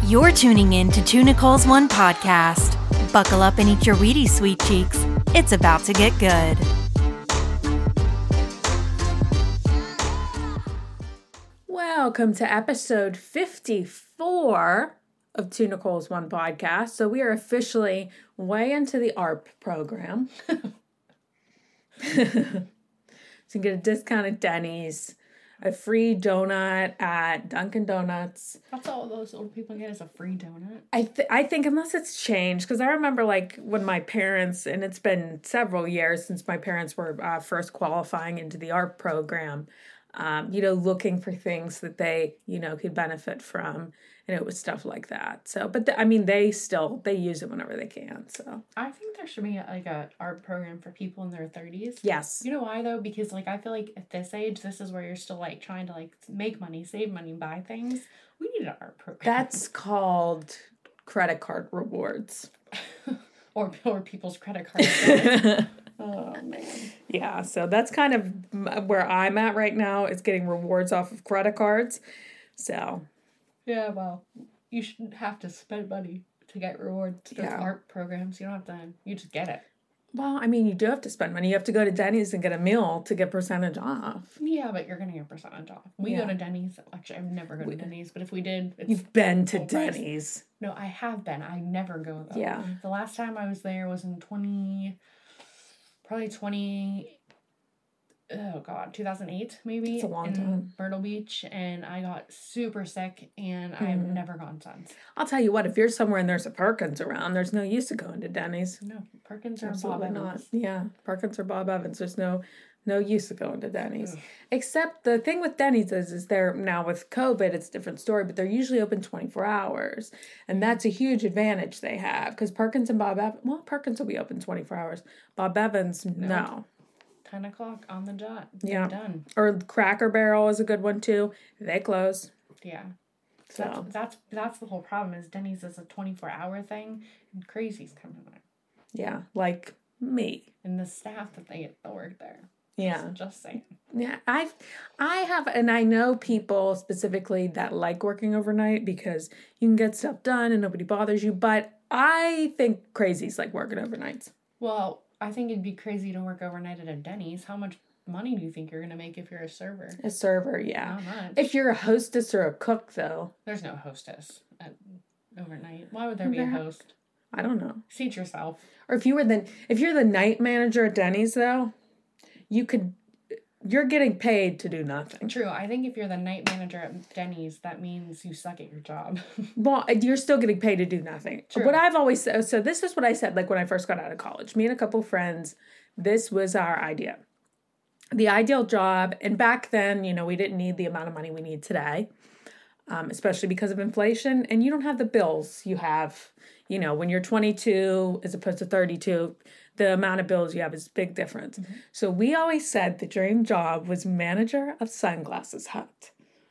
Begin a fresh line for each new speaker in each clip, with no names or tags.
You're tuning in to Two Nicole's One podcast. Buckle up and eat your Wheaties, sweet cheeks. It's about to get good.
Welcome to episode 54 of Two Nicole's One podcast. So we are officially way into the ARP program. So you get a discount at Denny's, a free donut at Dunkin' Donuts.
That's all those old people get is a free donut.
I think unless it's changed, because I remember like when my parents, and it's been several years since my parents were first qualifying into the ARP program, looking for things that they, could benefit from. And it was stuff like that. So, but they use it whenever they can. So
I think there should be a art program for people in their 30s.
Yes.
You know why though? Because I feel like at this age, this is where you're still trying to make money, save money, buy things. We need an art program.
That's called credit card rewards.
or people's credit cards. Oh, man.
Yeah, so that's kind of where I'm at right now, is getting rewards off of credit cards. So.
Yeah, well, you shouldn't have to spend money to get rewards. There's art programs. You don't have to, you just get it.
Well, I mean, you do have to spend money. You have to go to Denny's and get a meal to get percentage off.
Yeah, but you're going to get percentage off. We go to Denny's. Actually, I've never gone to Denny's, but if we did...
You've been to Denny's.
No, I have been. I never go, though.
Yeah.
The last time I was there was in 2008 maybe.
It's a long
in
time.
Myrtle Beach, and I got super sick, and I've never gone since.
I'll tell you what, if you're somewhere and there's a Perkins around, there's no use of going to Denny's.
No, Perkins or
Absolutely
Bob
not.
Evans.
Yeah, Perkins or Bob Evans. There's no use of going to Denny's. Except the thing with Denny's is they're, now with COVID, it's a different story, but they're usually open 24 hours. And that's a huge advantage they have, because Perkins and Bob Evans, well, Perkins will be open 24 hours. Bob Evans, no.
10 o'clock on the dot.
Yeah.
Done.
Or Cracker Barrel is a good one too. They close.
Yeah.
So
that's the whole problem, is Denny's is a 24-hour thing, and crazy's coming there.
yeah, like me.
And the staff that they get to work there.
Yeah.
Just saying.
Yeah, I have, and I know people specifically that like working overnight because you can get stuff done and nobody bothers you, but I think crazies like working overnights.
Well, I think it'd be crazy to work overnight at a Denny's. How much money do you think you're going to make if you're a server?
A server, yeah.
Not much.
If you're a hostess or a cook, though.
There's no hostess at overnight. Why would there be a host?
I don't know.
Seat yourself.
Or if you're the night manager at Denny's, though, you're getting paid to do nothing.
True. I think if you're the night manager at Denny's, that means you suck at your job.
Well, you're still getting paid to do nothing.
True.
What I've always said, so this is what I said, like when I first got out of college. Me and a couple friends, this was our idea. The ideal job, and back then, we didn't need the amount of money we need today, especially because of inflation, and you don't have the bills you have, when you're 22 as opposed to 32, the amount of bills you have is a big difference. Mm-hmm. So we always said the dream job was manager of Sunglasses Hut.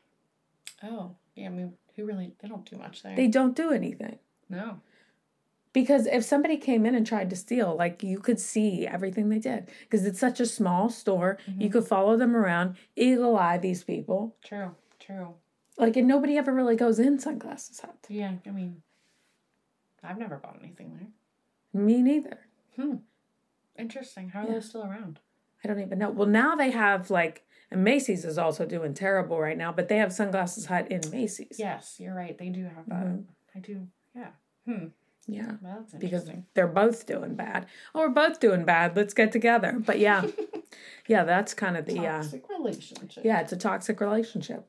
Oh, yeah, I mean, they don't do much there.
They don't do anything.
No.
Because if somebody came in and tried to steal, you could see everything they did. Because it's such a small store. Mm-hmm. You could follow them around, eagle eye these people.
True.
And nobody ever really goes in Sunglasses Hut.
Yeah, I mean, I've never bought anything there.
Me neither.
Interesting. How are those still around?
I don't even know. Well, now they have, and Macy's is also doing terrible right now, but they have Sunglasses Hut in Macy's.
Yes, you're right. They do have that. Mm-hmm. I do, yeah.
Yeah.
Well, that's interesting.
Because they're both doing bad. Oh, we're both doing bad. Let's get together. But yeah. Yeah, that's kind of the...
toxic relationship.
Yeah, it's a toxic relationship.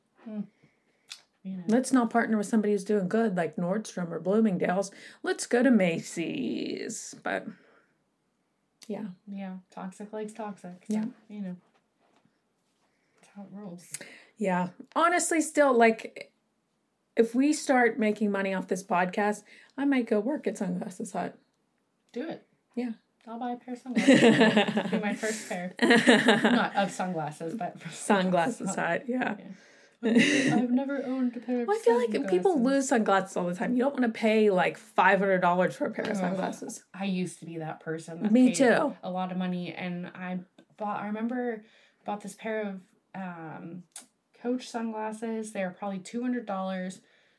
Let's not partner with somebody who's doing good, like Nordstrom or Bloomingdale's. Let's go to Macy's. But... yeah.
Yeah. Toxic likes toxic.
Yeah.
That's how it rolls.
Yeah. Honestly, still, if we start making money off this podcast, I might go work at Sunglasses Hut.
Do it.
Yeah.
I'll buy a pair of sunglasses. It'll be my first pair. Not of sunglasses, but for
Sunglasses Hut. Yeah.
I've never owned a pair of
I feel like people lose sunglasses all the time. You don't want to pay $500 for a pair of sunglasses.
I used to be that person. That
Me
paid
too.
A lot of money, and I remember bought this pair of Coach sunglasses. They were probably $200.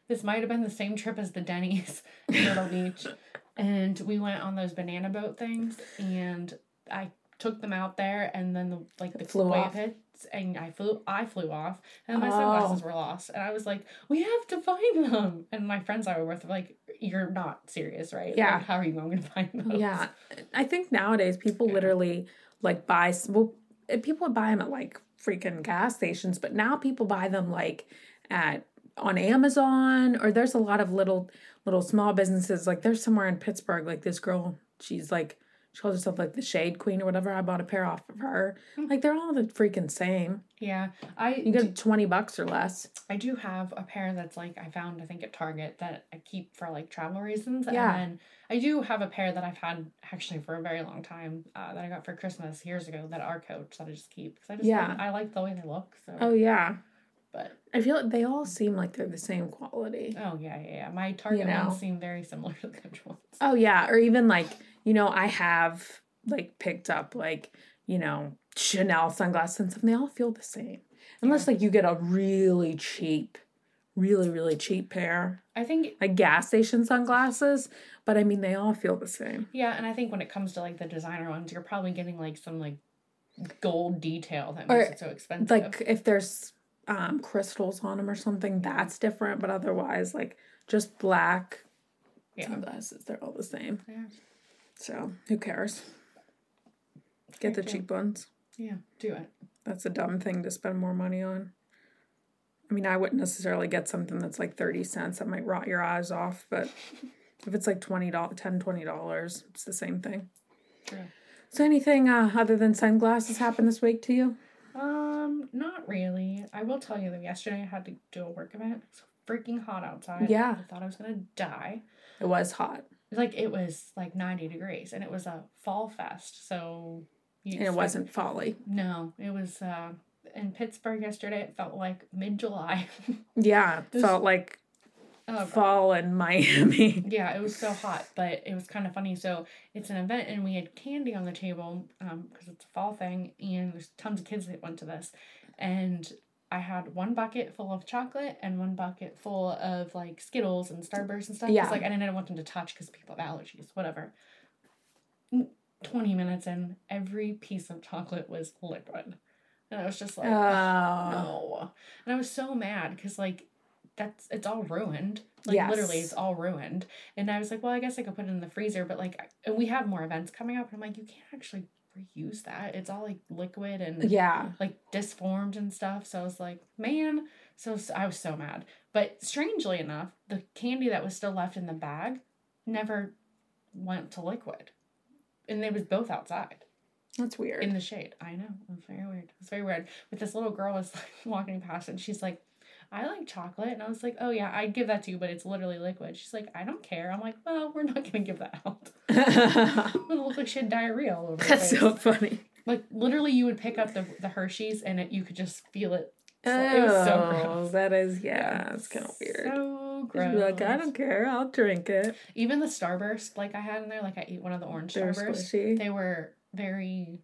this might have been the same trip as the Denny's in Myrtle Beach. And we went on those banana boat things, and I took them out there, and then the
flew
wave
off.
hits, and I flew off, and my sunglasses were lost, and I was like, we have to find them. And my friends I were with were like, you're not serious, right?
Yeah.
Like, how are you going to find those?
Yeah. I think nowadays people literally like buy, well, people would buy them at like freaking gas stations, but now people buy them like on Amazon, or there's a lot of little small businesses. Like there's somewhere in Pittsburgh, like this girl, she's like, she calls herself like the Shade Queen or whatever. I bought a pair off of her. Like they're all the freaking same.
Yeah.
You get $20 or less.
I do have a pair that's like I found, I think, at Target that I keep for like travel reasons.
Yeah.
And then I do have a pair that I've had actually for a very long time that I got for Christmas years ago, that are Coach, that I just keep. Because I like the way they look. So.
Oh, yeah.
But
I feel like they all seem like they're the same quality.
oh, yeah. My Target ones seem very similar to the Coach ones.
Oh, yeah. Or even like, I have like picked up like, Chanel sunglasses and stuff, and they all feel the same. Unless like you get a really cheap, really, really cheap pair.
I think
like gas station sunglasses, but I mean, they all feel the same.
Yeah, and I think when it comes to like the designer ones, you're probably getting like some like gold detail that makes it so expensive.
Like if there's crystals on them or something, that's different. But otherwise, like just black sunglasses, they're all the same.
Yeah.
So who cares? Get the cheap ones.
Yeah, do it.
That's a dumb thing to spend more money on. I mean, I wouldn't necessarily get something that's like 30 cents. That might rot your eyes off. But if it's like $20, it's the same thing.
True.
So anything other than sunglasses happened this week to you?
Not really. I will tell you that yesterday I had to do a work event. It's freaking hot outside.
Yeah.
I thought I was going to die.
It was hot.
Like, it was like 90 degrees, and it was a fall fest, so...
And it wasn't folly.
No, it was, in Pittsburgh yesterday, it felt like mid-July.
Yeah, it felt like fall in Miami.
Yeah, it was so hot, but it was kind of funny. So it's an event, and we had candy on the table, because it's a fall thing, and there's tons of kids that went to this, and I had one bucket full of chocolate and one bucket full of, like, Skittles and Starburst and stuff.
Yeah.
Because, like, I didn't want them to touch because people have allergies, whatever. 20 minutes in, every piece of chocolate was liquid. And I was just like, no. And I was so mad because, like, it's all ruined. Like, literally, it's all ruined. And I was like, well, I guess I could put it in the freezer, but, like, we have more events coming up. And I'm like, you can't actually reuse that. It's all, like, liquid and, like, disformed and stuff. So I was like, man. So I was so mad. But strangely enough, the candy that was still left in the bag never went to liquid. And they was both outside.
That's weird.
In the shade. I know. It was very weird. It was very weird. But this little girl was like walking past and she's like, I like chocolate. And I was like, oh yeah, I'd give that to you, but it's literally liquid. She's like, I don't care. I'm like, well, we're not going to give that out. It looked like she had diarrhea all over her
That's
face.
so funny.
Like, literally, you would pick up the Hershey's and you could just feel it. It was so gross.
That is, it's kind of weird.
So gross.
You're like, I don't care. I'll drink it.
Even the Starburst, like, I had in there, like, I ate one of the orange
They were
Starburst.
squishy.
They were very...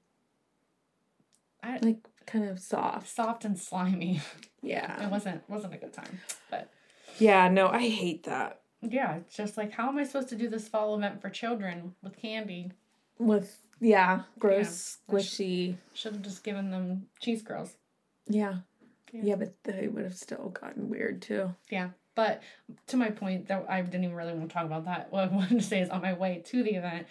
like, kind of soft
and slimy.
Yeah.
It wasn't a good time. But
yeah, no, I hate that.
yeah, it's just like, how am I supposed to do this fall event for children with candy?
With gross, squishy.
Should have just given them cheese curls.
Yeah, but they would have still gotten weird too.
Yeah, but to my point, that I didn't even really want to talk about that. What I wanted to say is, on my way to the event,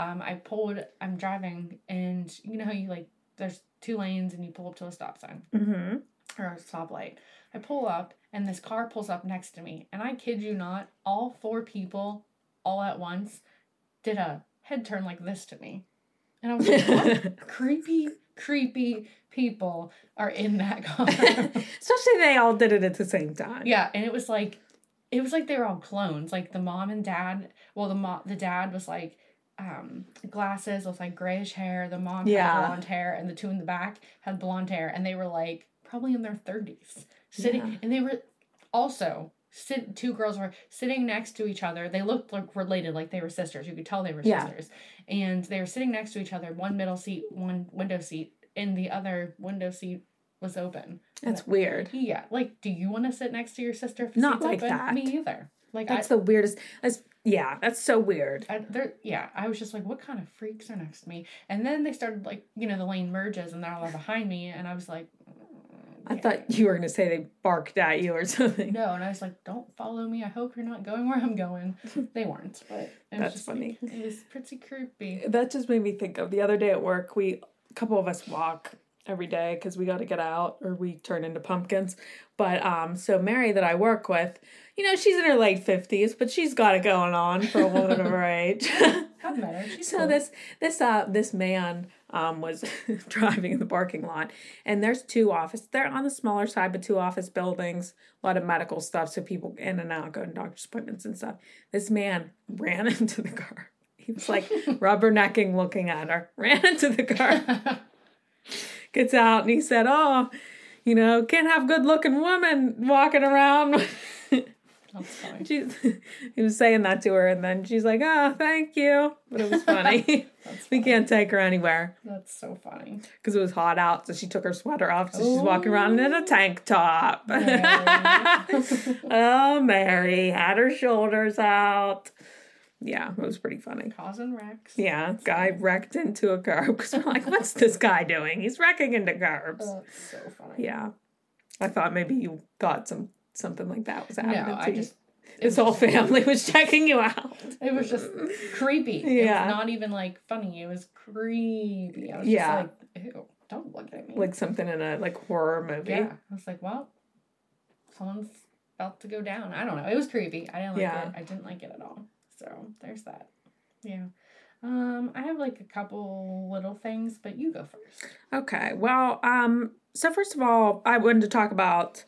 I'm driving, and you know how you, like, there's 2 lanes and you pull up to a stop sign.
Mm-hmm.
Or a stoplight. I pull up, and this car pulls up next to me. And I kid you not, all 4 people, all at once, did a head turn like this to me. And I was like, what creepy people are in that car?
Especially they all did it at the same time.
Yeah, and it was like they were all clones. Like, the mom and dad, well, the dad was like, glasses with like grayish hair. The mom had blonde hair, and the 2 in the back had blonde hair, and they were like probably in their 30s sitting, and they were also 2 girls were sitting next to each other. They looked like related, like they were sisters. You could tell they were sisters, and they were sitting next to each other. One middle seat, one window seat. In the other window seat, was open.
That's weird.
Yeah. Like, do you want to sit next to your sister if the
Not
seat's
like
open?
that.
Me either. Like,
that's the weirdest. That's so weird.
I was just like, what kind of freaks are next to me? And then they started, like, the lane merges and they're all behind me. And I was like,
I thought you were going to say they barked at you or something.
No, and I was like, don't follow me. I hope you're not going where I'm going. They weren't, but
that's funny.
Like, it was pretty creepy.
That just made me think of the other day at work. A couple of us walk every day because we got to get out or we turn into pumpkins. But so Mary that I work with, she's in her late 50s, but she's got it going on for a woman of her age.
I've met her. She's
so
cool.
this man was driving in the parking lot, and there's 2 offices. They're on the smaller side, but 2 office buildings, a lot of medical stuff, so people in and out going to doctor's appointments and stuff. This man ran into the car. He was like rubbernecking, looking at her. Ran into the car. Gets out and he said, "Oh, can't have good-looking women walking around."
That's funny.
He was saying that to her, and then she's like, "Oh, thank you." But it was funny. We can't take her anywhere.
That's so funny.
Because it was hot out, so she took her sweater off, so she's walking around in a tank top. Oh, Mary had her shoulders out. Yeah, it was pretty funny.
Causing wrecks.
Yeah, guy wrecked into a curb. Because we're like, what's this guy doing? He's wrecking into curbs.
Oh, that's so funny.
Yeah. I thought maybe you thought something like that was happening.
No, I just...
This whole family was checking you out.
It was just creepy.
Yeah.
It was not even, like, funny. It was creepy. I was just like, ew, don't look at me.
Like something in a, horror movie.
Yeah. I was like, well, someone's about to go down. I don't know. It was creepy. I didn't like it. I didn't like it at all. So, there's that. Yeah. I have, a couple little things, but you go first.
Okay. Well, so first of all, I wanted to talk about,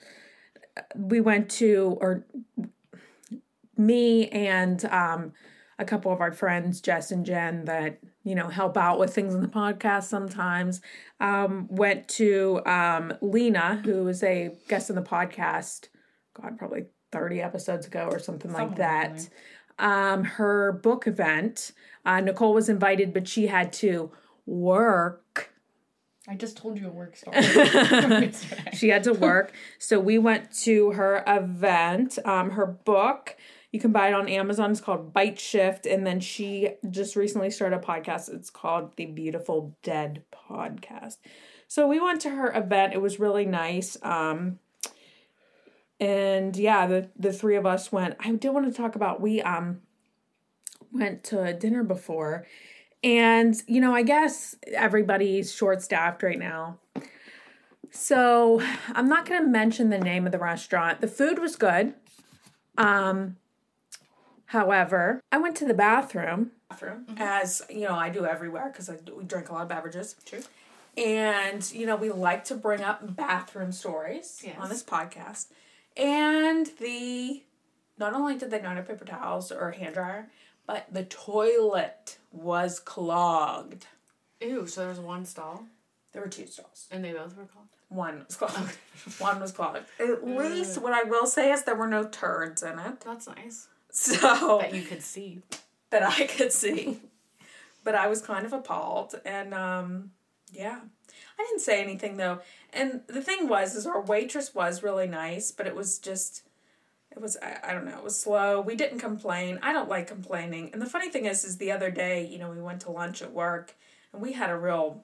me and a couple of our friends, Jess and Jen, that, help out with things in the podcast sometimes, went to Lena, who was a guest in the podcast, probably 30 episodes ago or something like that. Her book event. Nicole was invited, but she had to work.
I just told you a work story.
She had to work. So we went to her event. Her book, you can buy it on Amazon. It's called Bite Shift. And then she just recently started a podcast. It's called The Beautiful Dead Podcast. So we went to her event. It was really nice. And yeah, the 3 of us went. I did want to talk about, we went to a dinner before, and I guess everybody's short-staffed right now. So I'm not going to mention the name of the restaurant. The food was good. However, I went to the bathroom, as I do everywhere because we drink a lot of beverages.
True.
And we like to bring up bathroom stories on this podcast. And not only did they not have paper towels or a hand dryer, but the toilet was clogged.
Ew, so there was 1 stall?
There were 2 stalls.
And they both were clogged?
1 was clogged. 1 was clogged. At least what I will say is there were no turds in it.
That's nice.
So...
That you could see.
That I could see. But I was kind of appalled. And, yeah. I didn't say anything, though. And the thing is our waitress was really nice, but it was just, I don't know, it was slow. We didn't complain. I don't like complaining. And the funny thing is the other day, we went to lunch at work, and we had a real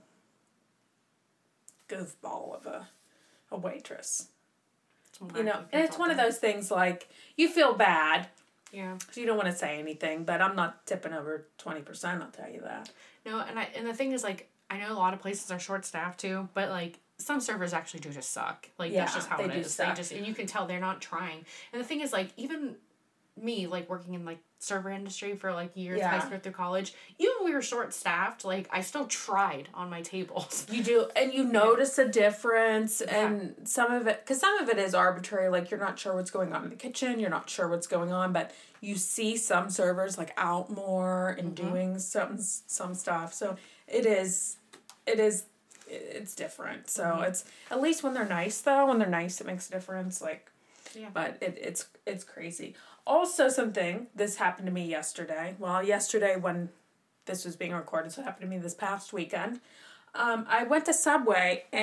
goofball of a waitress. And it's one of those things you feel bad.
Yeah.
So you don't want to say anything, but I'm not tipping over 20%, I'll tell you that.
No, and the thing is, I know a lot of places are short-staffed, too, but, some servers actually do just suck. That's just how it is. Suck. And you can tell they're not trying. And the thing is, even me, working in, server industry for, years, high school through college, even when we were short-staffed, I still tried on my tables.
You do, and you notice a difference, and some of it is arbitrary, you're not sure what's going on in the kitchen, you're not sure what's going on, but you see some servers, out more and doing some stuff, so it's different. So it's, at least when they're nice, though, when they're nice, it makes a difference, but it's crazy. Also this happened to me yesterday. Well, yesterday when this was being recorded, so it happened to me this past weekend. I went to Subway, and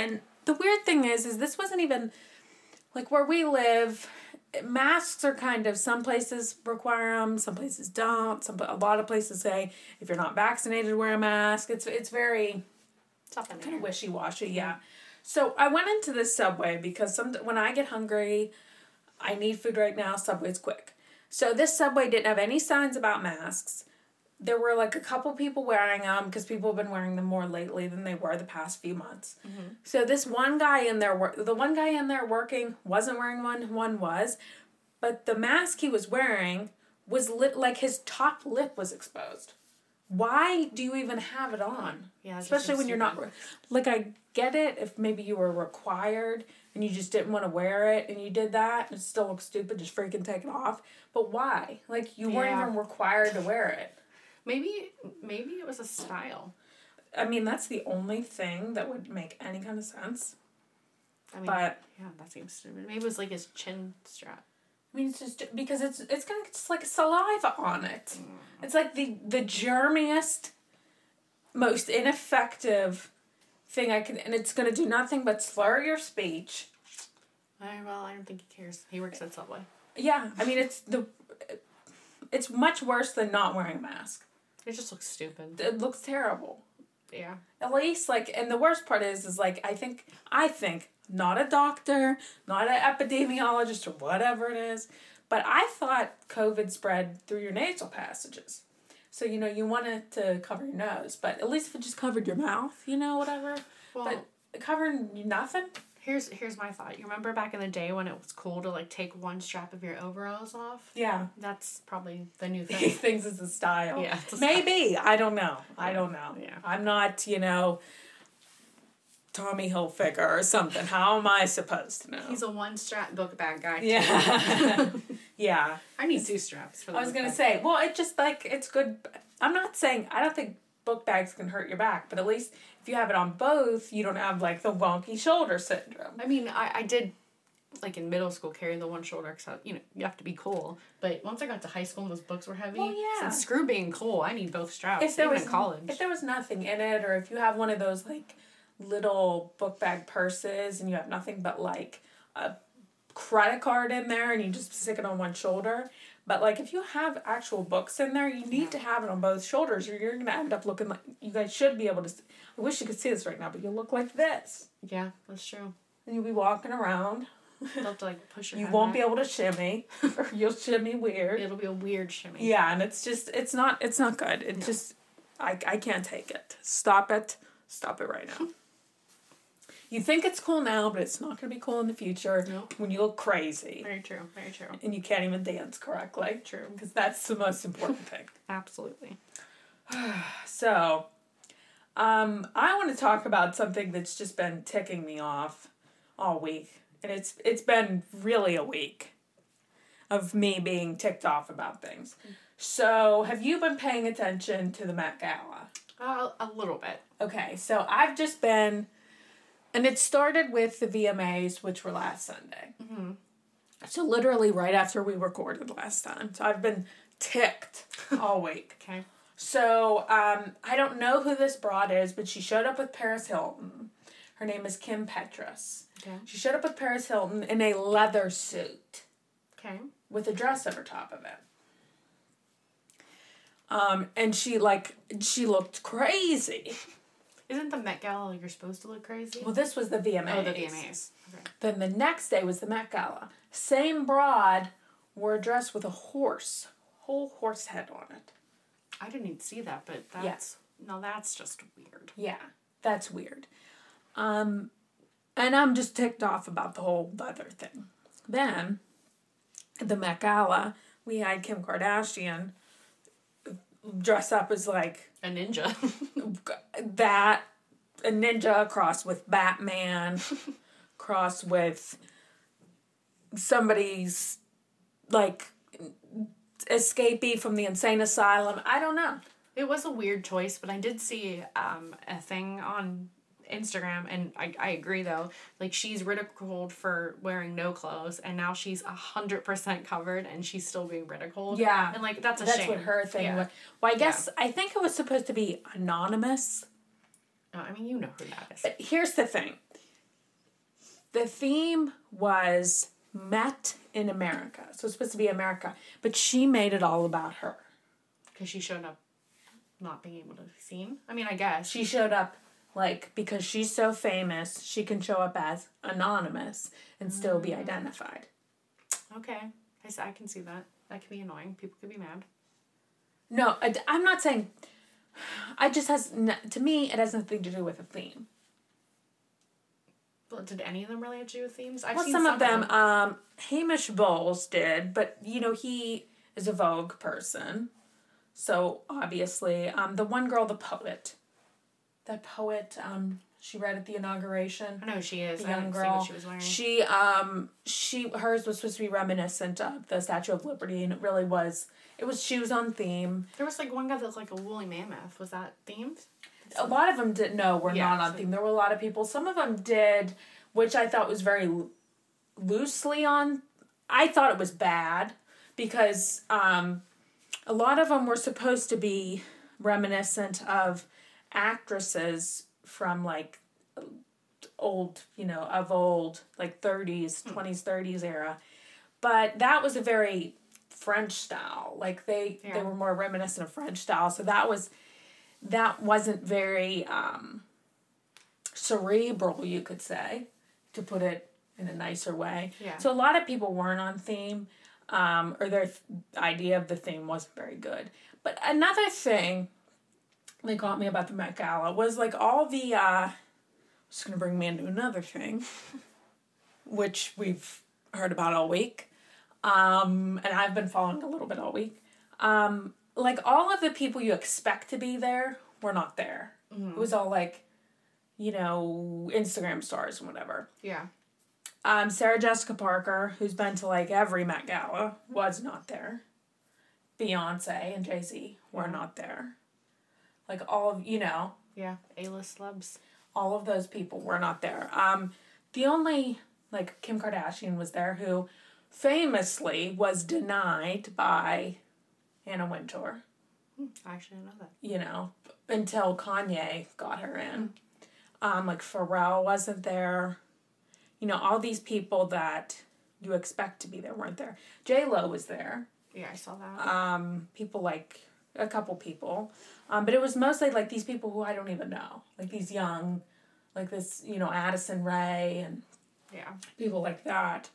the weird thing is this wasn't even, like, where we live, masks are kind of, some places require them, some places don't. A lot of places say if you're not vaccinated, wear a mask. It's very kind of wishy-washy, yeah. So I went into this Subway because when I get hungry, I need food right now, Subway's quick. So this Subway didn't have any signs about masks. There were like a couple people wearing them because people have been wearing them more lately than they were the past few months. Mm-hmm. So this one guy in there, the one guy in there working wasn't wearing one was, but the mask he was wearing was like his top lip was exposed. Why do you even have it on? Yeah, especially when you're not, like, I get it if maybe you were required and you just didn't want to wear it and you did that and it still looks stupid, just freaking take it off. But why? Like, you weren't even required to wear it.
Maybe it was a style.
I mean, that's the only thing that would make any kind of sense.
I mean, that seems stupid. Maybe it was like his chin strap.
I mean, it's just because it's gonna get just like saliva on it. It's like the germiest, most ineffective thing I can, and it's gonna do nothing but slur your speech.
I don't think he cares. He works at Subway.
Yeah, I mean it's much worse than not wearing a mask.
It just looks stupid.
It looks terrible.
Yeah.
At least, like, and the worst part is like, I think, not a doctor, not an epidemiologist or whatever it is, but I thought COVID spread through your nasal passages. So, you want it to cover your nose, but at least if it just covered your mouth, whatever. Well, but covering nothing?
Here's my thought. You remember back in the day when it was cool to, like, take one strap of your overalls off?
Yeah.
That's probably the new thing.
He thinks it's a style.
Yeah.
Maybe. I don't know. Yeah. I don't know.
Yeah.
I'm not, Tommy Hilfiger or something. How am I supposed to know?
He's a one-strap book bag guy.
Yeah. Yeah.
I need 2 straps for the
I was going to say, well, it just, like, it's good. I'm not saying, I don't think book bags can hurt your back, but at least if you have it on both, you don't have, like, the wonky shoulder syndrome.
I mean, I did, like, in middle school, carry the one shoulder because, you have to be cool. But once I got to high school and those books were heavy, so screw being cool. I need both straps, even in college.
If there was nothing in it, or if you have one of those, like, little book bag purses and you have nothing but, like, a credit card in there and you just stick it on one shoulder. But, like, if you have actual books in there, you need to have it on both shoulders or you're going to end up looking like, you guys should be able to, I wish you could see this right now, but you'll look like this.
Yeah, that's true.
And you'll be walking around.
You'll have to, like, push your
You
head
won't
back.
be able to shimmy. Or you'll shimmy weird.
It'll be a weird shimmy.
Yeah, and it's not good. It just, I can't take it. Stop it. Stop it right now. You think it's cool now, but it's not going to be cool in the future when you look crazy.
Very true, very true.
And you can't even dance correctly.
True.
Because that's the most important thing.
Absolutely.
So, I want to talk about something that's just been ticking me off all week. And it's been really a week of me being ticked off about things. So, have you been paying attention to the Met Gala?
A little bit.
Okay, so I've just been... And it started with the VMAs, which were last Sunday. Mm-hmm. So literally right after we recorded last time. So I've been ticked all week.
Okay.
So I don't know who this broad is, but she showed up with Paris Hilton. Her name is Kim Petras. Okay. She showed up with Paris Hilton in a leather suit.
Okay.
With a dress over top of it. And she looked crazy.
Isn't the Met Gala like you're supposed to look crazy?
Well, this was the VMAs.
Oh, the VMAs. Okay.
Then the next day was the Met Gala. Same broad wore a dress with a whole horse head on it.
I didn't even see that, but that's just weird.
Yeah, that's weird. And I'm just ticked off about the whole leather thing. Then, at the Met Gala, we had Kim Kardashian dress up as like
a ninja.
A ninja crossed with Batman, crossed with somebody's like escapee from the insane asylum. I don't know.
It was a weird choice, but I did see a thing on Instagram, and I agree though. Like, she's ridiculed for wearing no clothes, and now she's 100% covered, and she's still being ridiculed.
Yeah,
and like that's shame.
That's what her thing was. Well, I guess I think it was supposed to be anonymous.
I mean, you know who that is.
But here's the thing: The theme was Met in America. So it's supposed to be America. But she made it all about her.
Because she showed up not being able to be seen? I mean, I guess.
She showed up, like, because she's so famous, she can show up as anonymous and still be identified.
Okay. I can see that. That could be annoying. People could be mad.
No, I'm not saying... to me, it has nothing to do with a theme.
Well, did any of them really have to do with themes?
I've seen some of them. Hamish Bowles did, but, he is a Vogue person. So, obviously, the one girl, the poet. That poet, she read at the inauguration.
I know who she is.
The
I
young
didn't see
girl.
what she was wearing.
Hers was supposed to be reminiscent of the Statue of Liberty, and it really was. She was on theme.
There was, one guy that looked like a woolly mammoth. Was that themed?
A lot of them were not on theme. There were a lot of people. Some of them did, which I thought was very loosely on. I thought it was bad because a lot of them were supposed to be reminiscent of actresses from old, like 30s, 20s, 30s era. But that was a very French style. Like they were more reminiscent of French style. So that wasn't very cerebral, you could say, to put it in a nicer way.
Yeah.
So a lot of people weren't on theme, or their idea of the theme wasn't very good. But another thing that got me about the Met Gala was all the, just going to bring me into another thing, which we've heard about all week, and I've been following a little bit all week. All of the people you expect to be there were not there. Mm-hmm. It was all Instagram stars and whatever.
Yeah.
Sarah Jessica Parker, who's been to every Met Gala, was not there. Beyonce and Jay-Z were not there. All of,
Yeah, A-list celebs.
All of those people were not there. The only, Kim Kardashian was there, who famously was denied by Anna Wintour.
I actually didn't know that.
Until Kanye got her in. Pharrell wasn't there. All these people that you expect to be there weren't there. J-Lo was there.
Yeah, I saw that.
People a couple people. But it was mostly these people who I don't even know. These young, this, Addison Rae and people like that.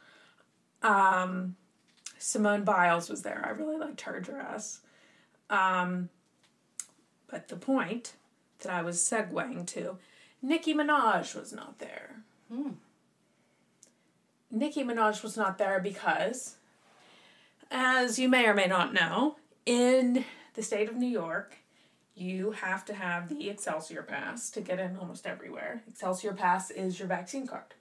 Simone Biles was there. I really liked her dress. But the point that I was segueing to, Nicki Minaj was not there. Nicki Minaj was not there because, as you may or may not know, in the state of New York, you have to have the Excelsior Pass to get in almost everywhere. Excelsior Pass is your vaccine card.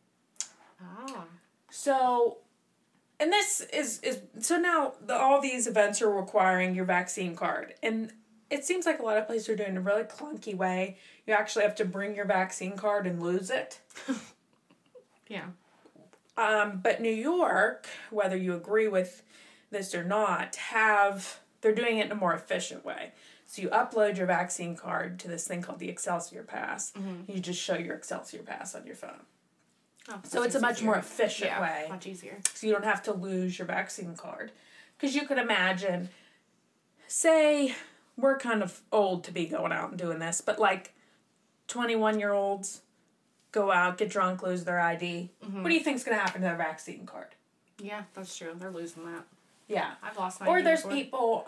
Ah.
So, and this is so now all these events are requiring your vaccine card. And it seems like a lot of places are doing it in a really clunky way. You actually have to bring your vaccine card and lose it.
Yeah.
But New York, whether you agree with this or not, they're doing it in a more efficient way. So you upload your vaccine card to this thing called the Excelsior Pass. Mm-hmm. You just show your Excelsior Pass on your phone.
Oh,
so it's a much more efficient way.
Much easier.
So you don't have to lose your vaccine card. Because you could imagine, say, we're kind of old to be going out and doing this, but 21-year-olds go out, get drunk, lose their ID. Mm-hmm. What do you think's going to happen to their vaccine card?
Yeah, that's true. They're losing that.
Yeah.
I've lost my
ID. Or there's
before.
people,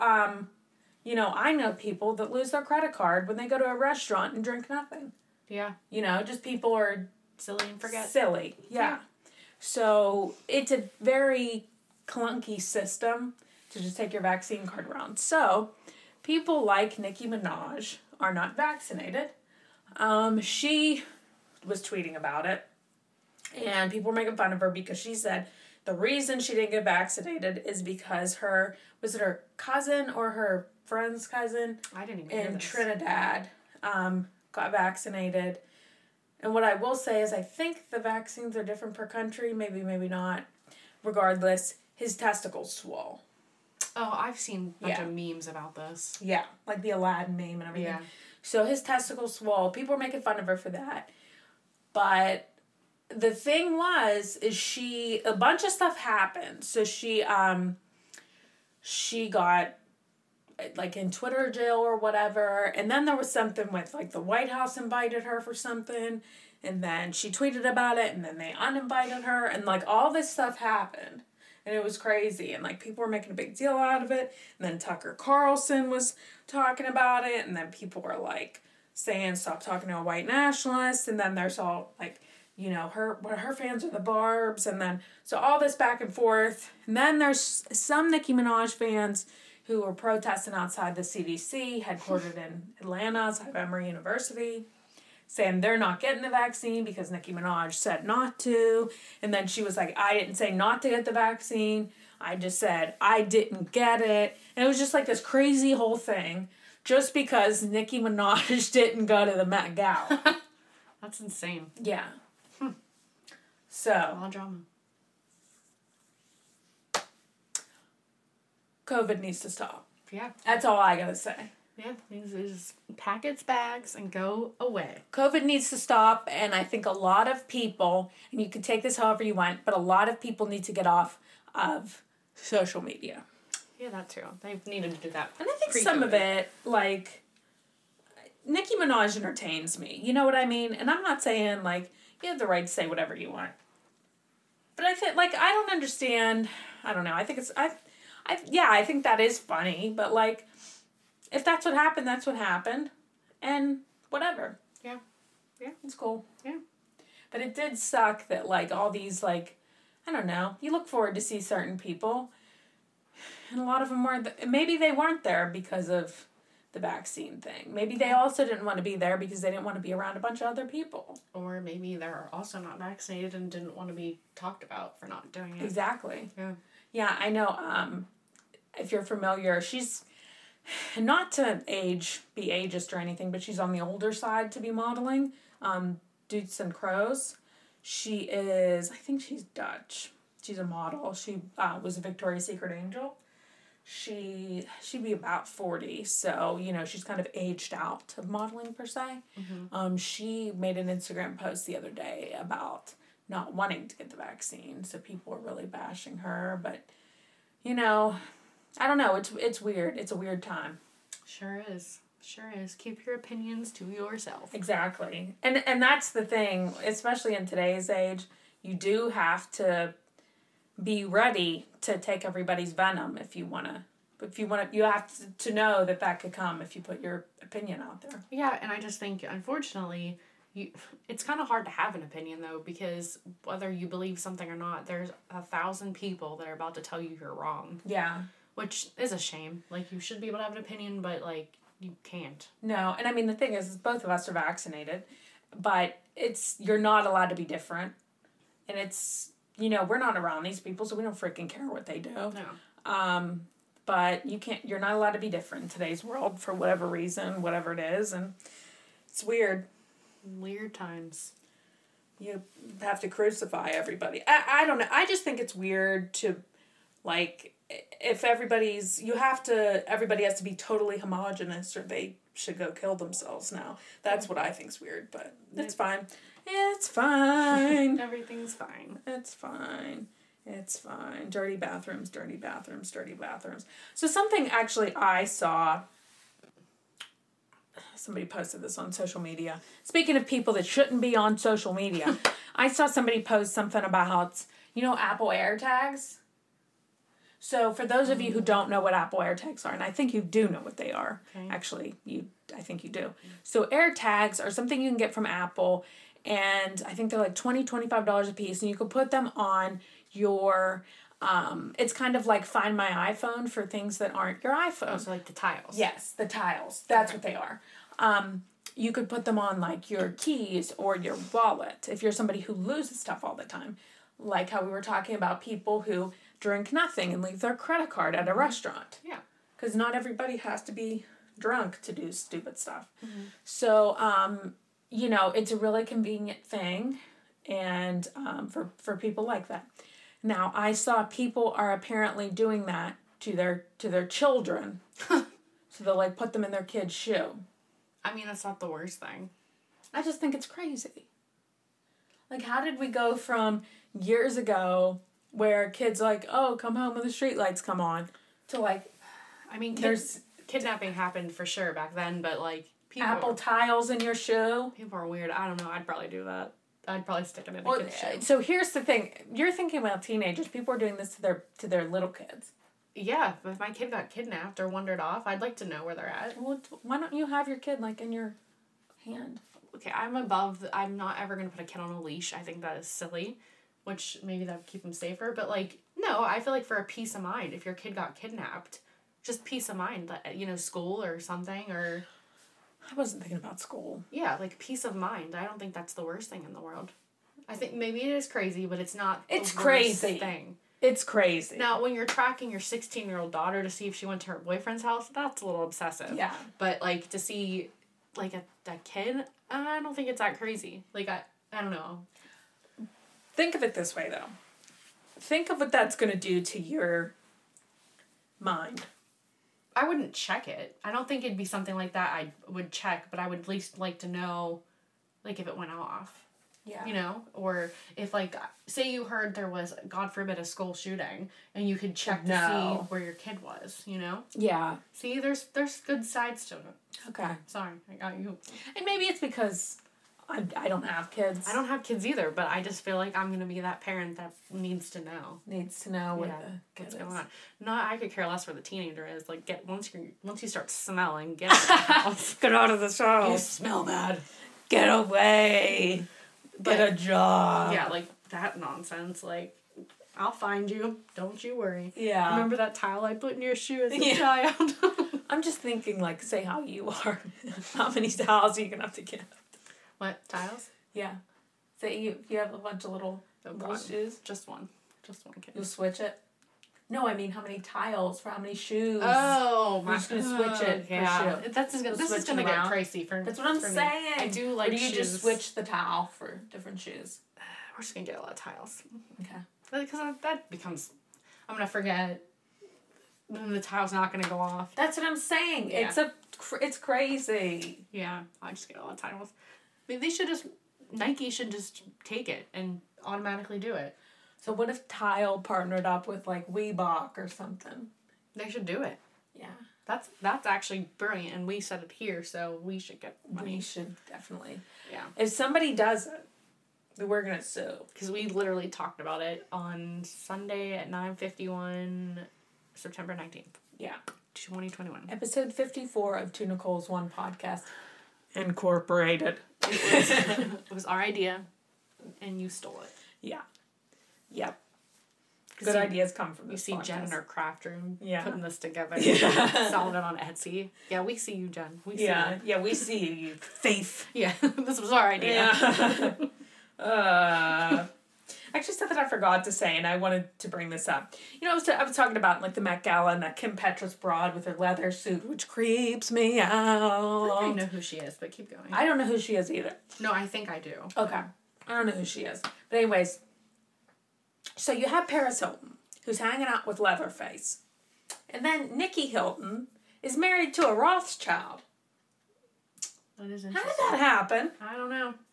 I know people that lose their credit card when they go to a restaurant and drink nothing.
Yeah.
Just people are
silly and forget.
Silly, yeah. So it's a very clunky system to just take your vaccine card around. So people like Nicki Minaj are not vaccinated. She was tweeting about it, and people were making fun of her because she said the reason she didn't get vaccinated is because her cousin or her friend's cousin
I didn't even hear this.
Trinidad got vaccinated. And what I will say is I think the vaccines are different per country, maybe not. Regardless, his testicles swole.
Oh, I've seen a bunch of memes about this.
Yeah, like the Aladdin meme and everything. Yeah. So his testicles swole. People were making fun of her for that. But the thing is a bunch of stuff happened. So she got like in Twitter jail or whatever, and then there was something with like the White House invited her for something, and then she tweeted about it, and then they uninvited her, and like all this stuff happened, and it was crazy, and like people were making a big deal out of it, and then Tucker Carlson was talking about it, and then people were like saying stop talking to a white nationalist, and then there's all like, you know, her fans are the Barbs, and then so all this back and forth, and then there's some Nicki Minaj fans who were protesting outside the CDC, headquartered in Atlanta, outside of Emory University, saying they're not getting the vaccine because Nicki Minaj said not to. And then she was like, I didn't say not to get the vaccine. I just said I didn't get it. And it was just like this crazy whole thing just because Nicki Minaj didn't go to the Met Gala.
That's insane.
Yeah. So.
A lot of drama.
COVID needs to stop.
Yeah.
That's all I gotta say.
Yeah, things just pack its bags and go away.
COVID needs to stop, and I think a lot of people, and you can take this however you want, but a lot of people need to get off of social media.
Yeah, that too. They've needed to do that.
And I think some of it, like, Nicki Minaj entertains me. You know what I mean? And I'm not saying, like, you have the right to say whatever you want. But I think, like, I don't understand. I don't know. I think it's, I think that is funny, but, like, if that's what happened, that's what happened. And whatever.
Yeah. Yeah.
It's cool.
Yeah.
But it did suck that, like, all these, like, I don't know, you look forward to see certain people, and a lot of them weren't, maybe they weren't there because of the vaccine thing. Maybe they also didn't want to be there because they didn't want to be around a bunch of other people.
Or maybe they're also not vaccinated and didn't want to be talked about for not doing it.
Exactly.
Yeah.
Yeah, I know, if you're familiar, she's, not to be ageist or anything, but she's on the older side to be modeling. Dukes and Crows. She is, I think she's Dutch. She's a model. She was a Victoria's Secret angel. She'd be about 40, so, you know, she's kind of aged out of modeling per se. Mm-hmm. She made an Instagram post the other day about not wanting to get the vaccine, so people were really bashing her, but, you know, I don't know, it's weird. It's a weird time.
Sure is. Sure is. Keep your opinions to yourself.
Exactly. And that's the thing, especially in today's age, you do have to be ready to take everybody's venom if you want to, you have to know that could come if you put your opinion out there.
Yeah, and I just think, unfortunately, it's kind of hard to have an opinion, though, because whether you believe something or not, there's 1,000 people that are about to tell you you're wrong.
Yeah.
Which is a shame. Like, you should be able to have an opinion, but, like, you can't.
No, and I mean, the thing is both of us are vaccinated, but you're not allowed to be different. And it's, you know, we're not around these people, so we don't freaking care what they do.
No.
But you're not allowed to be different in today's world for whatever reason, whatever it is, and it's weird.
Weird times.
You have to crucify everybody. I don't know. I just think it's weird to, like, if everybody has to be totally homogenous or they should go kill themselves now. That's what I think's weird, but it's fine. It's fine.
Everything's fine.
It's fine. It's fine. Dirty bathrooms, dirty bathrooms, dirty bathrooms. So something actually I saw, somebody posted this on social media. Speaking of people that shouldn't be on social media, I saw somebody post something about, you know, Apple AirTags? So for those of you who don't know what Apple AirTags are, and I think you do know what they are. Okay. Actually, I think you do. So AirTags are something you can get from Apple, and I think they're like $20, $25 a piece, and you can put them on your, it's kind of like Find My iPhone for things that aren't your iPhone.
Oh, so like the tiles.
Yes, the tiles. That's what they are. You could put them on like your keys or your wallet if you're somebody who loses stuff all the time. Like how we were talking about people who drink nothing and leave their credit card at a restaurant.
Yeah. Because
not everybody has to be drunk to do stupid stuff. Mm-hmm. So, you know, it's a really convenient thing and for people like that. Now, I saw people are apparently doing that to their children. So they'll like put them in their kid's shoe.
I mean, that's not the worst thing.
I just think it's crazy. Like, how did we go from years ago where kids like, oh, come home when the streetlights come on, to like,
I mean,
there's
kidnapping happened for sure back then, but like
apple tiles in your shoe.
People are weird. I don't know. I'd probably do that. I'd probably stick it in a kid's shoe.
So here's the thing. You're thinking about teenagers. People are doing this to their little kids.
Yeah, if my kid got kidnapped or wandered off, I'd like to know where they're at.
Well, why don't you have your kid, like, in your hand?
Okay, I'm not ever going to put a kid on a leash. I think that is silly, which maybe that would keep them safer. But, like, no, I feel like for a peace of mind, if your kid got kidnapped, just peace of mind, school or something, or...
I wasn't thinking about school.
Yeah, like, peace of mind. I don't think that's the worst thing in the world. I think maybe it is crazy, but it's not the worst thing.
It's crazy.
Now, when you're tracking your 16-year-old daughter to see if she went to her boyfriend's house, that's a little obsessive.
Yeah.
But, like, to see, like, a kid, I don't think it's that crazy. Like, I don't know.
Think of it this way, though. Think of what that's going to do to your mind.
I wouldn't check it. I don't think it'd be something like that I would check, but I would at least like to know, like, if it went off.
Yeah.
You know? Or if, like, say you heard there was, God forbid, a school shooting, and you could check to see where your kid was, you know?
Yeah.
See, there's good sides to it.
Okay.
Sorry, I got you.
And maybe it's because I don't have kids.
I don't have kids either, but I just feel like I'm going to be that parent that needs to know.
Needs to know
what's going on. No, I could care less where the teenager is. Like, once you start smelling, get out of the house.
Get out of the house.
You smell bad.
Get away. Get a job.
Yeah, like, that nonsense. Like, I'll find you. Don't you worry.
Yeah.
Remember that tile I put in your shoe as a child?
I'm just thinking, like, say how you are. How many tiles are you going to have to get?
What? Tiles?
Yeah. Say you have a bunch of little shoes.
Just one kid.
You'll switch it? No, I mean, how many tiles for how many shoes?
Oh,
we're just going to switch it for shoe.
This is going to get pricey for
That's what I'm saying.
I do like shoes.
Or do you just switch the towel for different shoes?
We're just going to get a lot of tiles.
Okay.
Because that becomes... I'm going to forget. Then the tile's not going to go off.
That's what I'm saying. Yeah. It's crazy.
Yeah, I just get a lot of tiles. I mean, Nike should just take it and automatically do it.
So what if Tile partnered up with, like, Reebok or something?
They should do it.
Yeah.
That's actually brilliant, and we said it here, so we should get money.
We should definitely.
Yeah.
If somebody does it, then we're going to sue.
Because we literally talked about it on Sunday at 9:51, September 19th.
Yeah.
2021.
Episode 54 of Two Nicole's One Podcast. Incorporated.
It was our idea, and you stole it.
Yeah. Yep. Good ideas come from this
You see
podcast.
Jen in her craft room putting this together.
Yeah.
Selling it on Etsy. Yeah, we see you, Jen. We see you.
Yeah, we see you, you thief.
Yeah, this was our idea.
Yeah. Actually, something I forgot to say, and I wanted to bring this up. You know, I was talking about, like, the Met Gala and that Kim Petras broad with her leather suit, which creeps me out.
I know who she is, but keep going.
I don't know who she is either.
No, I think I do.
Okay. I don't know who she is. But anyways, so you have Paris Hilton, who's hanging out with Leatherface. And then Nikki Hilton is married to a Rothschild.
That is interesting.
How did that happen?
I don't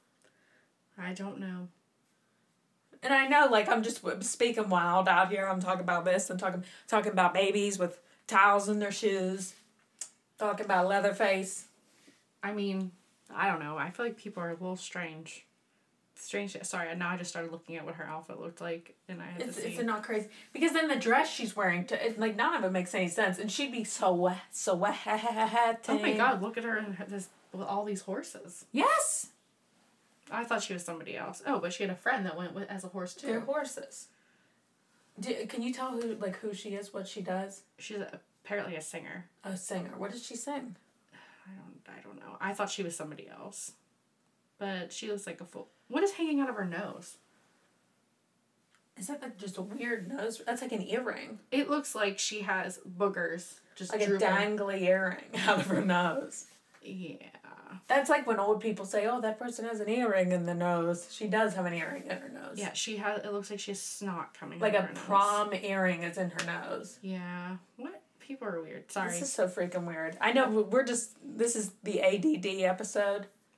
know.
And I know, like, I'm just speaking wild out here. I'm talking about this. I'm talking about babies with towels in their shoes. Talking about Leatherface.
I mean, I don't know. I feel like people are a little strange. Sorry, now I just started looking at what her outfit looked like, and I had to see.
It's not crazy. Because then the dress she's wearing, like, none of it makes any sense. And she'd be so wet. Oh
my God, look at her with all these horses.
Yes!
I thought she was somebody else. Oh, but she had a friend that went as a horse, too.
They're horses. Can you tell who she is, what she does?
She's apparently a singer.
A singer. What does she sing?
I don't know. I thought she was somebody else. But she looks like a fool. What is hanging out of her nose?
Is that, like, just a weird nose? That's like an earring.
It looks like she has boogers. Just
like drooping. A dangly earring out of her nose.
Yeah.
That's like when old people say, oh, that person has an earring in the nose. She does have an earring in her nose.
Yeah, it looks like she has snot coming
out of her nose.
Like
a prom earring is in her nose.
Yeah. What? People are weird. Sorry.
This is so freaking weird. I know, this is the ADD episode.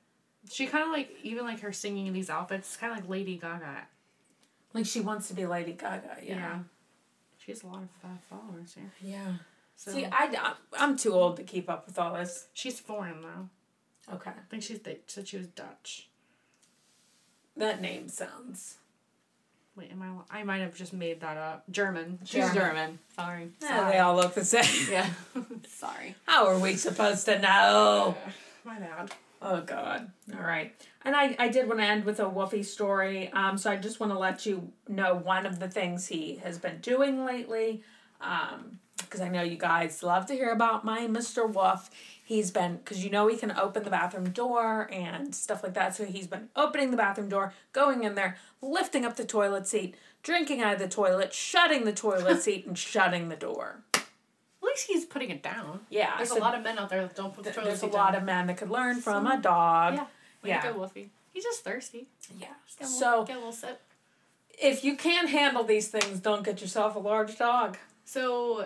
She kind of like, even like her singing in these outfits, kind of like Lady Gaga.
Like she wants to be Lady Gaga, yeah.
She has a lot of followers here.
Yeah.
So,
see, I'm too old to keep up with all this.
She's foreign, though.
Okay.
I think they said she was Dutch.
That name sounds...
Wait, I might have just made that up. German. She's German. Sorry.
They all look the same.
Yeah. Sorry.
How are we supposed to know?
My bad.
Oh, God. All right. And I did want to end with a Woofy story. So I just want to let you know one of the things he has been doing lately. Because I know you guys love to hear about my Mr. Woof. He's been, because you know he can open the bathroom door and stuff like that. So he's been opening the bathroom door, going in there, lifting up the toilet seat, drinking out of the toilet, shutting the toilet seat, and shutting the door.
At least he's putting it down.
Yeah.
There's a lot of men out there that don't put the toilet seat down.
There's a lot of men that could learn from a dog.
Yeah. Way to go, Woofy. He's just thirsty.
Yeah.
Get a little sip.
If you can't handle these things, don't get yourself a large dog.
So,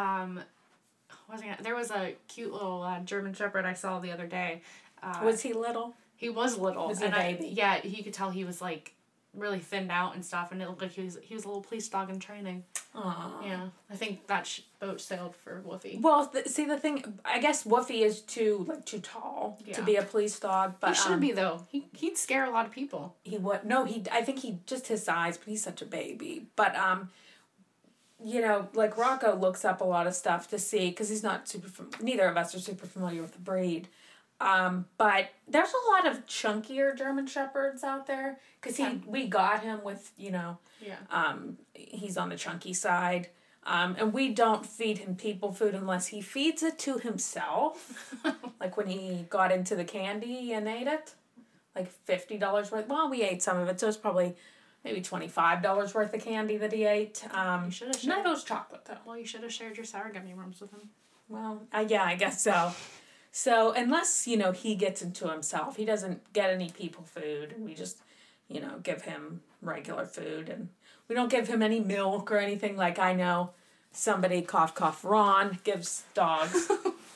there was a cute little German Shepherd I saw the other day.
Was he little?
He was little.
Was he a baby?
Yeah, you could tell he was like really thinned out and stuff, and it looked like he was a little police dog in training.
Aww.
Yeah, I think that boat sailed for Woofy.
Well, see the thing, I guess Woofy is too tall to be a police dog, but
he should be though. He'd scare a lot of people.
He would. No, I think he just his size, but he's such a baby. But you know, like Rocco looks up a lot of stuff to see because he's not neither of us are super familiar with the breed. But there's a lot of chunkier German Shepherds out there because we got him with, you know, he's on the chunky side. And we don't feed him people food unless he feeds it to himself. Like when he got into the candy and ate it, like $50 worth. Well, we ate some of it, so it's probably maybe $25 worth of candy that he ate.
You should have shared.
None of those chocolate though.
Well, you should have shared your sour gummy worms with him.
Well, yeah, I guess so. So unless, you know, he gets into himself, he doesn't get any people food, and we just, you know, give him regular food, and we don't give him any milk or anything like I know somebody, cough, cough, Ron, gives dogs.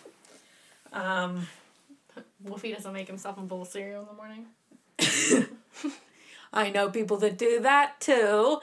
Woofy doesn't make himself a bowl of cereal in the morning.
I know people that do that too.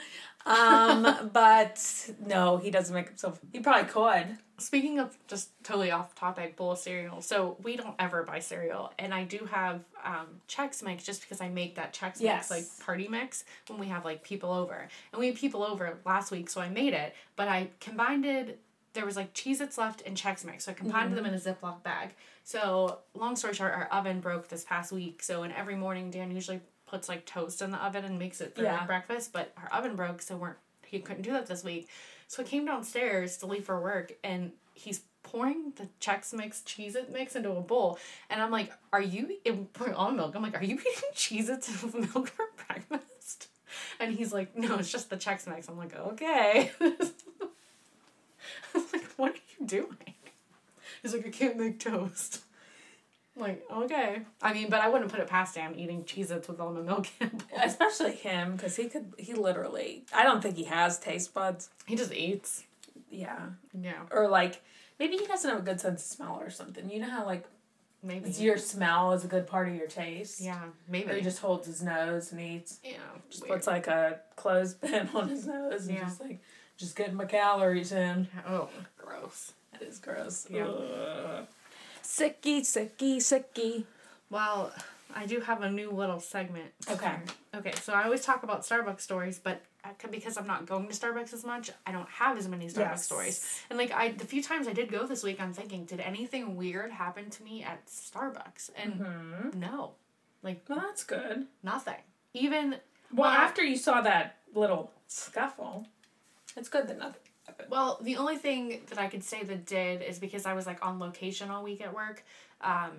But no, he doesn't make himself. He probably could.
Speaking of just totally off topic, bowl of cereal. So we don't ever buy cereal, and I do have Chex Mix just because I make that Chex Mix like party mix when we have like people over, and we had people over last week, so I made it. But I combined it. There was like Cheez-Its left and Chex Mix, so I combined them in a Ziploc bag. So long story short, our oven broke this past week. So and every morning Dan usually puts like toast in the oven and makes it for like, breakfast, but our oven broke, so he couldn't do that this week. So I came downstairs to leave for work, and he's pouring the Chex Mix Cheez-It mix into a bowl, and I'm like, pouring almond milk. I'm like, are you eating Cheez-Its with milk for breakfast? And he's like, no, it's just the Chex Mix. I'm like, okay. I was like, what are you doing? He's like, I can't make toast. I'm like, okay. I mean, but I wouldn't put it past him eating Cheez-Its with almond milk in a bowl.
Especially him, because he literally, I don't think he has taste buds.
He just eats.
Yeah.
Yeah.
Or like, maybe he doesn't have a good sense of smell or something. You know how like,
maybe
your smell is a good part of your taste?
Yeah, maybe.
Or he just holds his nose and eats.
Yeah.
Just puts like a clothespin on his nose and just getting my calories in.
Oh, gross.
That is gross.
Yeah.
Ugh. Sicky, sicky, sicky.
Well, I do have a new little segment.
Okay.
Okay, so I always talk about Starbucks stories, but because I'm not going to Starbucks as much, I don't have as many Starbucks stories. And like the few times I did go this week, I'm thinking, did anything weird happen to me at Starbucks? And no. Like,
well, that's good.
Nothing. Even
well, after you saw that little scuffle, it's good that nothing.
Well, the only thing that I could say that did is because I was like on location all week at work. I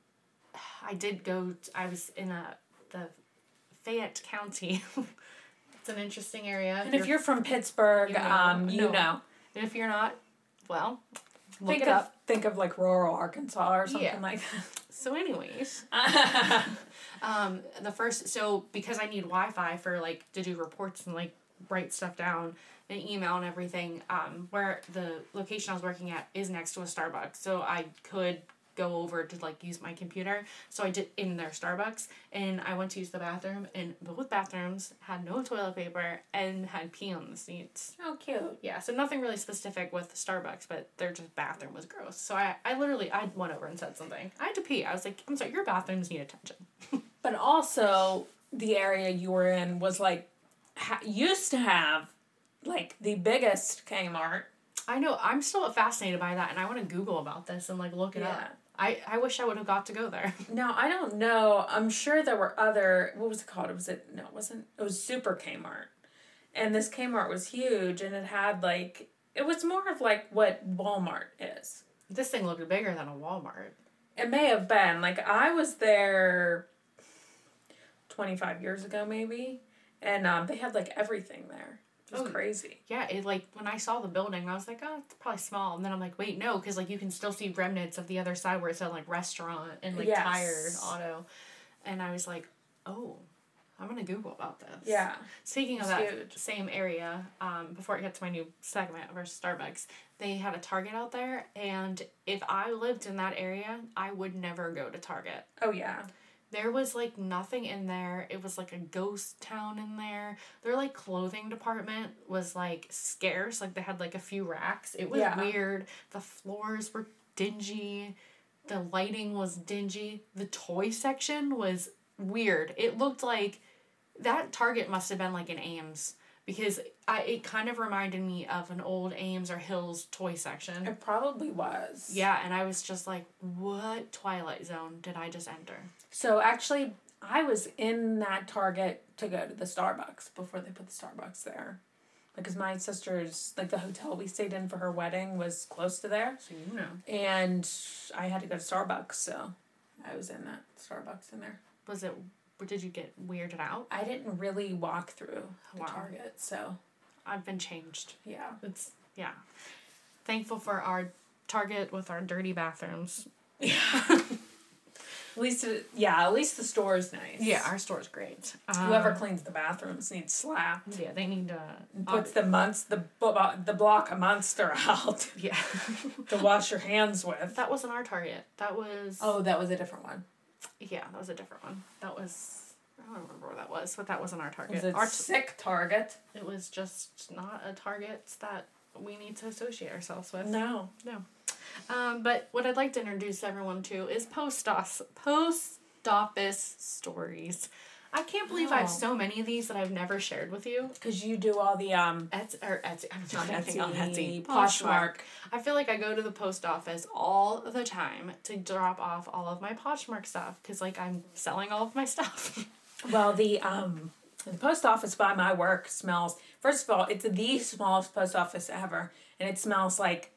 was in the Fayette County. It's an interesting area.
And if you're from Pittsburgh, you know.
And if you're not, well,
think of like rural Arkansas or something like that.
So anyways, because I need Wi-Fi for like to do reports and like write stuff down and email and everything, where the location I was working at is next to a Starbucks, so I could go over to like use my computer. So I did in their Starbucks, and I went to use the bathroom, and both bathrooms had no toilet paper and had pee on the seats.
Oh, cute.
Yeah, so nothing really specific with Starbucks, but their just bathroom was gross. So I went over and said something. I had to pee. I was like, I'm sorry, your bathrooms need attention.
But also, the area you were in was like, used to have like the biggest Kmart.
I know. I'm still fascinated by that, and I want to Google about this and like look it up. I wish I would have got to go there.
No, I don't know. I'm sure there were other, what was it called? It was Super Kmart. And this Kmart was huge, and it had like, it was more of like what Walmart is.
This thing looked bigger than a Walmart.
It may have been. Like, I was there 25 years ago, maybe. And they had like everything there. It was crazy.
Yeah, it like when I saw the building, I was like, oh, it's probably small. And then I'm like, wait, no, because like you can still see remnants of the other side where it said like restaurant and like tires, auto. And I was like, oh, I'm gonna Google about this.
Yeah.
Speaking of that same area, before I get to my new segment versus Starbucks, they had a Target out there, and if I lived in that area, I would never go to Target.
Oh yeah.
There was, like, nothing in there. It was, like, a ghost town in there. Their, like, clothing department was, like, scarce. Like, they had, like, a few racks. It was weird. The floors were dingy. The lighting was dingy. The toy section was weird. It looked like that Target must have been, like, an Ames. Because it kind of reminded me of an old Ames or Hills toy section.
It probably was.
Yeah, and I was just like, what Twilight Zone did I just enter?
So actually, I was in that Target to go to the Starbucks before they put the Starbucks there. Because my sister's, like the hotel we stayed in for her wedding was close to there.
So you know.
And I had to go to Starbucks, so I was in that Starbucks in there.
Did you get weirded out?
I didn't really walk through the Target, so.
I've been changed.
Yeah.
Yeah. Thankful for our Target with our dirty bathrooms.
Yeah. At least the store is nice.
Yeah, our store's great.
Whoever cleans the bathrooms needs slapped.
Yeah, they need to...
Puts the block of Monster out.
Yeah.
To wash your hands with.
That wasn't our Target. That was...
Oh, that was a different one.
Yeah, that was a different one. That was... I don't remember where that was, but that wasn't our Target.
Was it sick Target?
It was just not a Target that we need to associate ourselves with.
No.
But what I'd like to introduce everyone to is post office stories. I can't believe I have so many of these that I've never shared with you.
Because you do all the
Etsy. I'm not anything on Etsy.
Poshmark.
I feel like I go to the post office all the time to drop off all of my Poshmark stuff because like I'm selling all of my stuff.
Well, the post office by my work smells. First of all, it's the smallest post office ever, and it smells like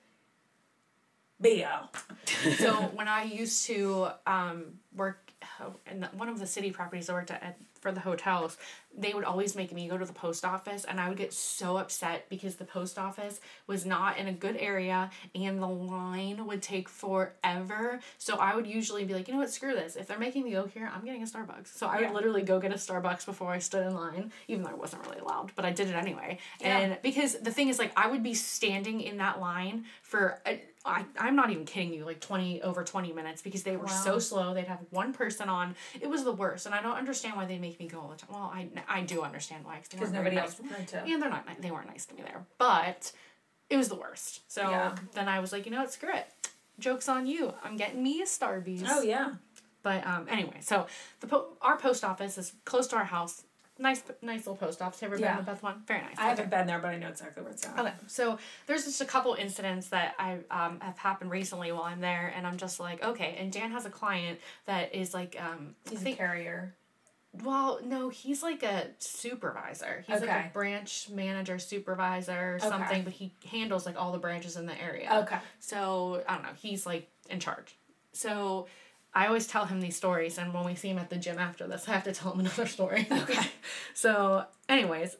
BO.
So when I used to work in one of the city properties I worked at for the hotels, they would always make me go to the post office, and I would get so upset because the post office was not in a good area and the line would take forever. So I would usually be like, you know what, screw this. If they're making me go here, I'm getting a Starbucks. So I would literally go get a Starbucks before I stood in line, even though I wasn't really allowed, but I did it anyway. Yeah. And because the thing is, like, I would be standing in that line for I'm not even kidding you, like over 20 minutes because they were so slow. They'd have one person on. It was the worst, and I don't understand why they make me go all the time. Well, I do understand why,
because nobody else wanted to.
And they weren't nice to me there, but it was the worst. So then I was like, you know what, screw it. Joke's on you. I'm getting me a Starbucks.
Oh yeah.
But anyway, so our post office is close to our house. Nice little post office. Have you ever been to Beth one? Very nice.
I haven't been there, but I know exactly where it's at.
Okay, so there's just a couple incidents that I have happened recently while I'm there, and I'm just like, okay. And Dan has a client that is like
he's a carrier.
Well, no, he's like a supervisor. He's like a branch manager, supervisor, or something, but he handles like all the branches in the area.
Okay.
So I don't know. He's like in charge. So I always tell him these stories, and when we see him at the gym after this, I have to tell him another story.
Okay.
So, anyways,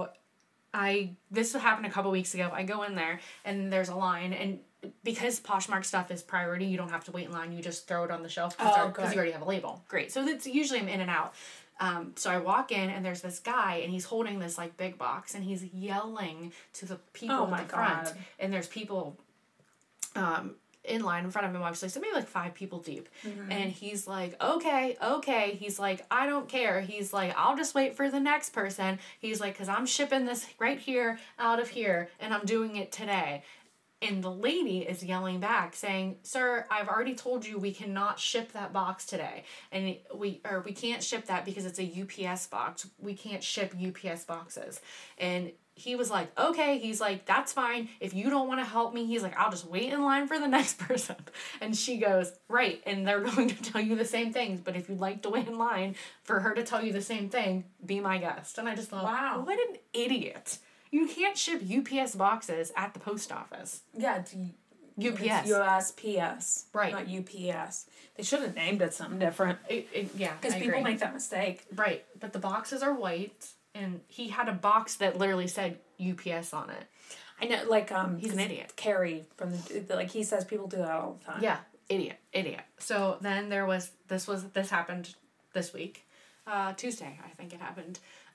this happened a couple weeks ago. I go in there, and there's a line, and because Poshmark stuff is priority, you don't have to wait in line. You just throw it on the shelf because you already have a label. Great. So it's usually I'm in and out. So I walk in, and there's this guy, and he's holding this like big box, and he's yelling to the people at the front. And there's people in line in front of him, obviously, so maybe like 5 people deep. And he's like, okay. He's like, I don't care. He's like, I'll just wait for the next person. He's like, because I'm shipping this right here out of here, and I'm doing it today. And the lady is yelling back saying, sir, I've already told you we cannot ship that box today. And we can't ship that because it's a UPS box. We can't ship UPS boxes. And he was like, okay. He's like, that's fine. If you don't want to help me, he's like, I'll just wait in line for the next person. And she goes, right. And they're going to tell you the same things. But if you'd like to wait in line for her to tell you the same thing, be my guest. And I just thought, wow, what an idiot. You can't ship UPS boxes at the post office.
Yeah, it's
UPS.
It's USPS.
Right.
Not UPS. They should have named it something different.
Yeah,
because people make that mistake.
Right. But the boxes are white, and he had a box that literally said UPS on it.
I know, like,
he's an idiot.
Carrie from like, he says people do that all the time.
Yeah, idiot. So then this happened this week. Tuesday, I think it happened.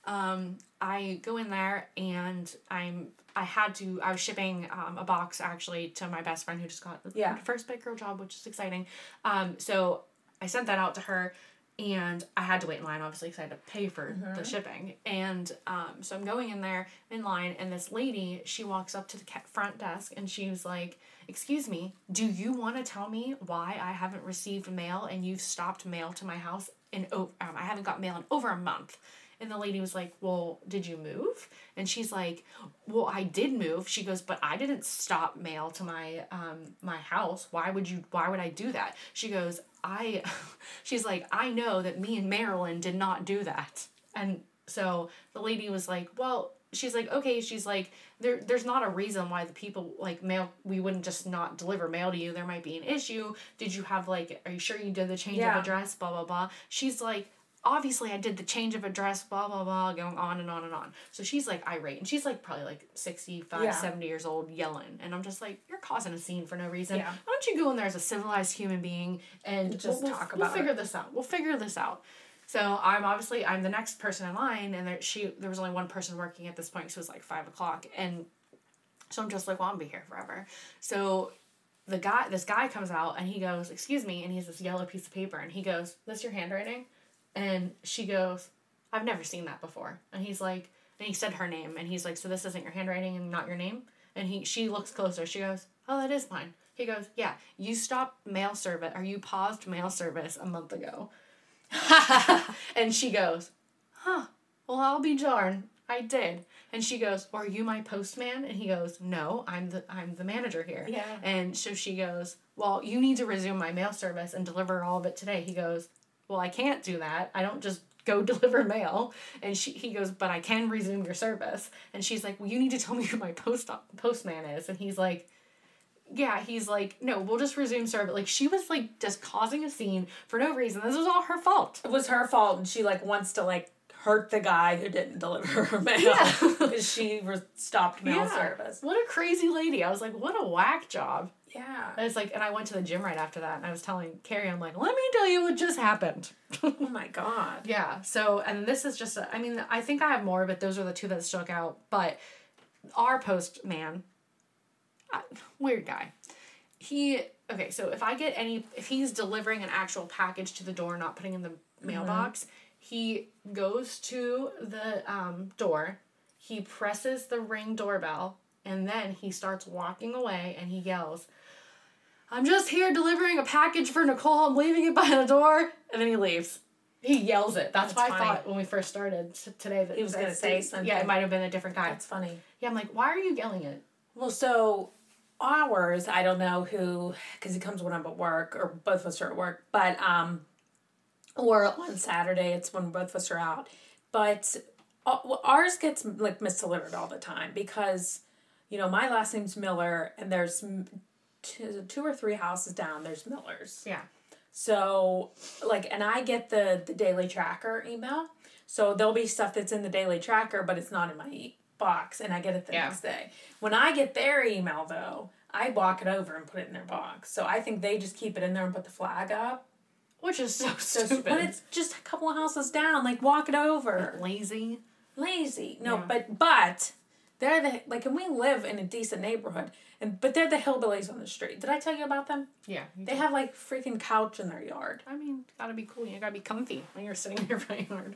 I go in there and I was shipping a box actually to my best friend who just got the first big girl job, which is exciting. So I sent that out to her, and I had to wait in line, obviously, because I had to pay for the shipping. And so I'm going in there in line, and this lady, she walks up to the front desk, and she was like, excuse me, do you want to tell me why I haven't received mail and you've stopped mail to my house I haven't got mail in over a month? And the lady was like, well, did you move? And she's like, well, I did move. She goes, but I didn't stop mail to my my house. Why would I do that? She goes, she's like, I know that me and Marilyn did not do that. And so the lady was like, well, she's like, okay, she's like, there's not a reason why the people, like, mail, we wouldn't just not deliver mail to you. There might be an issue. Did you have, like, are you sure you did the change of address, blah, blah, blah. She's like, obviously I did the change of address, blah, blah, blah, going on and on and on. So she's like irate, and she's like probably like 65, 70 years old, yelling. And I'm just like, you're causing a scene for no reason. Yeah. Why don't you go in there as a civilized human being and
just talk about
it. We'll figure this out. So I'm the next person in line, and there was only one person working at this point, so it was like 5:00. And so I'm just like, well, I'll be here forever. So this guy comes out, and he goes, excuse me, and he has this yellow piece of paper, and he goes, this your handwriting? And she goes, I've never seen that before. And he's like, and he said her name, and he's like, so this isn't your handwriting and not your name? And she looks closer. She goes, oh, that is mine. He goes, yeah, you stopped mail service, or you paused mail service a month ago. And she goes, huh, well, I'll be darned. I did. And she goes, are you my postman? And he goes, no, I'm the manager here.
Yeah.
And so she goes, well, you need to resume my mail service and deliver all of it today. He goes, well, I can't do that. I don't just go deliver mail. And he goes, but I can resume your service. And she's like, well, you need to tell me who my postman is. And he's like, yeah, he's like, no, we'll just resume service. Like, she was like just causing a scene for no reason. This was all her fault.
It was her fault, and she like wants to like hurt the guy who didn't deliver her mail because she stopped mail service.
What a crazy lady. I was like, what a whack job.
Yeah.
And it's like, and I went to the gym right after that, and I was telling Carrie, I'm like, let me tell you what just happened.
Oh my God.
Yeah. So, and this is just, I think I have more, but those are the two that stuck out. But our postman, weird guy. So if he's delivering an actual package to the door, not putting in the mailbox, he goes to the door, he presses the Ring doorbell, and then he starts walking away, and he yells, I'm just here delivering a package for Nicole, I'm leaving it by the door, and then he leaves. He yells it. That's why funny. I thought when we first started today that
he was going to say something.
Yeah, it might have been a different guy.
That's funny.
Yeah, I'm like, why are you yelling it?
Well, so ours, I don't know who, because he comes when I'm at work, or both of us are at work, but, or on Saturday, it's when both of us are out. But ours gets, like, misdelivered all the time because, you know, my last name's Miller, and there's two or three houses down, there's Millers.
Yeah.
So, like, and I get the Daily Tracker email, so there'll be stuff that's in the Daily Tracker, but it's not in my box, and I get it the next day. When I get their email, though, I walk it over and put it in their box. So I think they just keep it in there and put the flag up.
Which is so stupid.
But it's just a couple of houses down. Like, walk it over.
Like lazy.
No, yeah. but They're and we live in a decent neighborhood, but they're the hillbillies on the street. Did I tell you about them?
Yeah.
They have, freaking couch in their yard.
I mean, gotta be cool. You gotta be comfy when you're sitting in your front yard.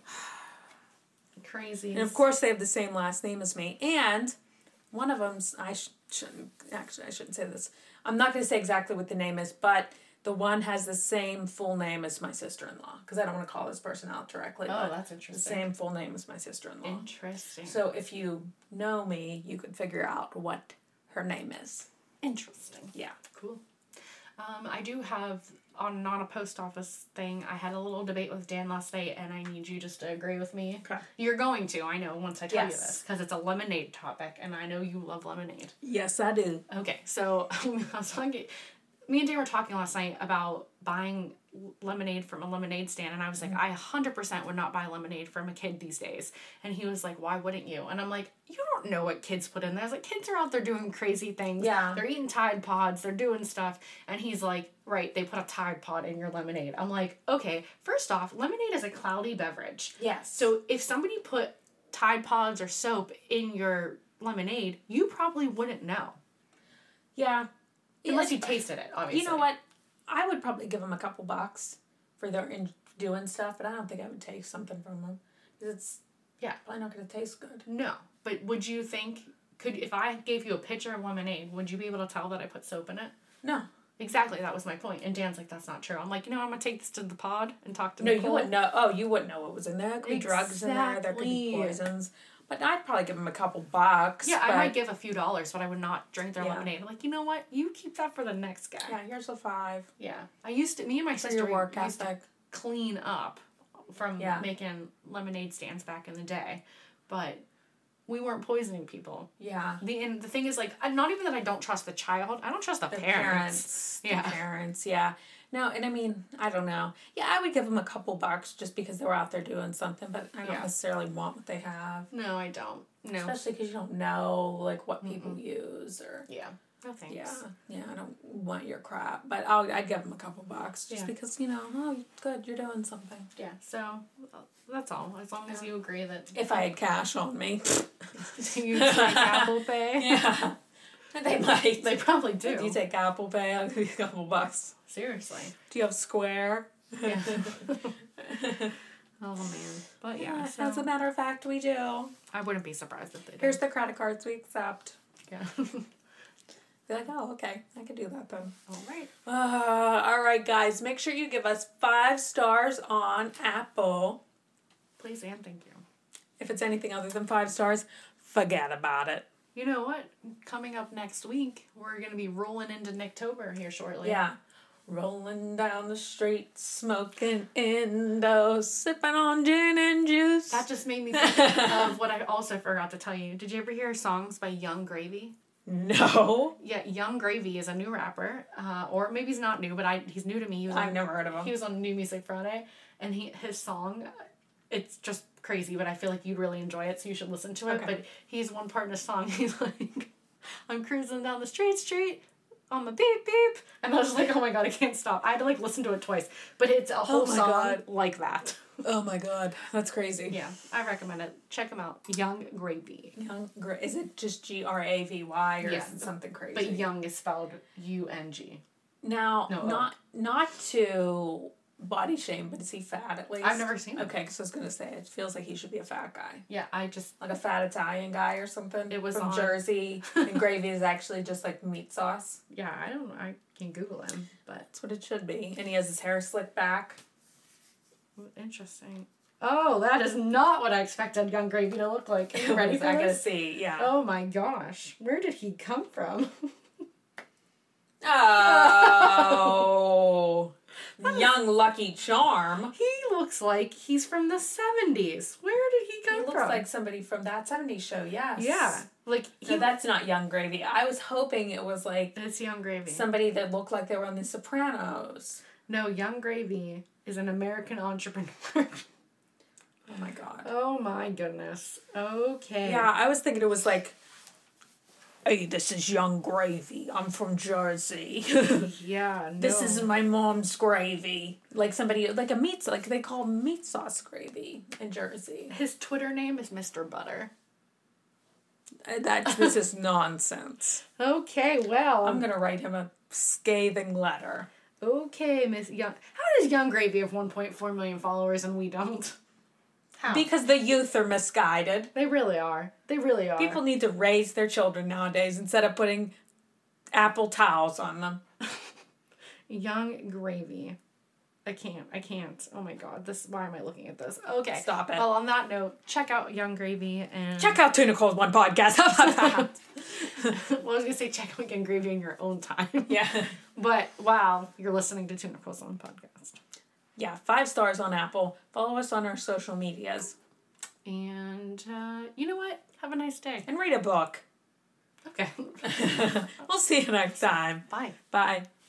Crazy.
And, of course, they have the same last name as me. And one of them's, I shouldn't say this. I'm not going to say exactly what the name is, but the one has the same full name as my sister-in-law. Because I don't want to call this person out directly.
Oh, that's interesting.
The same full name as my sister-in-law.
Interesting.
So if you know me, you could figure out what her name is.
Interesting.
Yeah.
Cool. I do have, on a post office thing, I had a little debate with Dan last night, and I need you just to agree with me.
Okay.
You're going to, I know, once I tell you this, because it's a lemonade topic, and I know you love lemonade.
Yes, I do.
Okay, so me and Dan were talking last night about buying lemonade from a lemonade stand, and I was like, I 100% would not buy lemonade from a kid these days. And he was like, why wouldn't you? And I'm like, you don't know what kids put in there. I was like, kids are out there doing crazy things.
Yeah.
They're eating Tide Pods. They're doing stuff. And he's like, right, they put a Tide Pod in your lemonade. I'm like, okay, first off, lemonade is a cloudy beverage.
Yes.
So if somebody put Tide Pods or soap in your lemonade, you probably wouldn't know.
Yeah.
Unless you tasted it, obviously.
You know what? I would probably give them a couple bucks for their doing stuff, but I don't think I would take something from them. Because it's probably not going to taste good.
No. But would you think, if I gave you a pitcher of lemonade, would you be able to tell that I put soap in it?
No.
Exactly, that was my point. And Dan's like, that's not true. I'm like, I'm going to take this to the pod and talk to
No,
Nicole.
you wouldn't know. Oh, you wouldn't know what was in there. There could be drugs in there. There could be
Exactly.
poisons. But I'd probably give them a couple bucks.
Yeah, I might give a few dollars, but I would not drink their
Yeah.
lemonade. I'm like, you know what? You keep that for the next guy.
Yeah, here's a $5.
Yeah. me and my
For
sister
your work
used to
ethic.
clean up from
Yeah.
making lemonade stands back in the day. But we weren't poisoning people.
Yeah.
And the thing is, not even that I don't trust the child. I don't trust the parents.
Yeah. The parents, yeah. No, and I mean, I don't know. Yeah, I would give them a couple bucks just because they were out there doing something, but I don't necessarily want what they have.
No, I don't. No.
Especially because you don't know, what people use or...
Yeah. No thanks.
Yeah, I don't want your crap. But I'd give them a couple bucks just because, oh, good, you're doing something.
Yeah, so that's all. As long as you agree that...
If I had cash on me.
You take Apple Pay?
Yeah. They might.
They probably do.
If you take Apple Pay, I'll give you a couple bucks.
Seriously.
Do you have Square?
Yeah. Oh, man. But yeah, so...
As a matter of fact, we do.
I wouldn't be surprised if they did.
Here's the credit cards we accept.
Yeah.
Be like, oh, okay. I can do that then.
All right.
All right, guys. Make sure you give us 5 stars on Apple.
Please and thank you.
If it's anything other than 5 stars, forget about it.
You know what? Coming up next week, we're going to be rolling into Nicktober here shortly.
Yeah. Rolling down the street, smoking Indo, sipping on gin and juice.
That just made me think of what I also forgot to tell you. Did you ever hear songs by Young Gravy?
No.
Yeah, Young Gravy is a new rapper, or maybe he's not new, but he's new to me.
I've never heard of him.
He was on New Music Friday, and his song, it's just crazy, but I feel like you'd really enjoy it, so you should listen to it.
Okay.
But he's one part in a song, he's like, I'm cruising down the street, on the beep beep, and I was just like, oh my god, I can't stop. I had to listen to it twice, but it's a whole song like that.
Oh my god, that's crazy.
Yeah, I recommend it. Check him out. Young Gravy.
Is it just Gravy or is it something crazy?
But Young is spelled U-N-G.
Now, not to body shame, but is he fat at least?
I've never seen him.
Okay, because I was going to say, it feels like he should be a fat guy.
Yeah,
Like a fat Italian guy or something.
It was
from
on
Jersey, and gravy is actually just like meat sauce.
Yeah, I can Google him, but...
That's what it should be. And he has his hair slicked back.
Interesting. Oh, that is not what I expected Young Gravy to look like. Are you ready for
I gotta
this?
see, yeah.
Oh my gosh. Where did he come from?
Oh... Young Lucky Charm.
He looks like he's from the 70s. Where did he come from?
He looks like somebody from that 70s show, yes.
Yeah.
No, that's not Young Gravy. I was hoping it was like...
It's Young Gravy.
Somebody that looked like they were on The Sopranos.
No, Young Gravy is an American entrepreneur.
Oh my god.
Oh my goodness. Okay.
Yeah, I was thinking it was like... Hey, this is Young Gravy. I'm from Jersey.
Yeah, no.
This is my mom's gravy. Like somebody, like a meat, like they call meat sauce gravy in Jersey.
His Twitter name is Mr. Butter.
This is nonsense.
Okay, well.
I'm going to write him a scathing letter.
Okay, Miss Young. How does Young Gravy have 1.4 million followers and we don't? How?
Because the youth are misguided.
They really are. They really are.
People need to raise their children nowadays instead of putting apple towels on them.
Young Gravy. I can't. Oh my god. Why am I looking at this? Okay.
Stop it.
Well, on that note, check out Young Gravy and...
Check out Tuna Cole's One podcast. How about that?
Well, I was going to say check out Young Gravy in your own time.
Yeah.
But, wow, you're listening to Tuna Cole's One podcast.
Yeah, 5 stars on Apple. Follow us on our social medias.
And, you know what? Have a nice day.
And read a book.
Okay.
We'll see you next time.
Bye.
Bye.